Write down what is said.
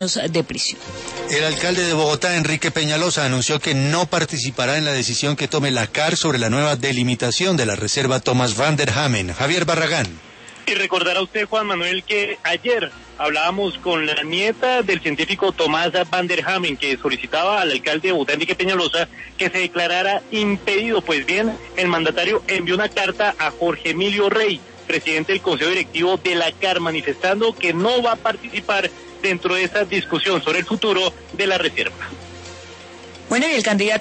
de prisión. El alcalde de Bogotá, Enrique Peñalosa, anunció que no participará en la decisión que tome la CAR sobre la nueva delimitación de la reserva Thomas van der Hamen. Javier Barragán. Y recordará usted, Juan Manuel, que ayer hablábamos con la nieta del científico Tomás van der Hamen, que solicitaba al alcalde de Bogotá, Enrique Peñalosa, que se declarara impedido. Pues bien, el mandatario envió una carta a Jorge Emilio Rey, presidente del Consejo Directivo de la CAR, manifestando que no va a participar dentro de esa discusión sobre el futuro de la reserva. Bueno, y el candidato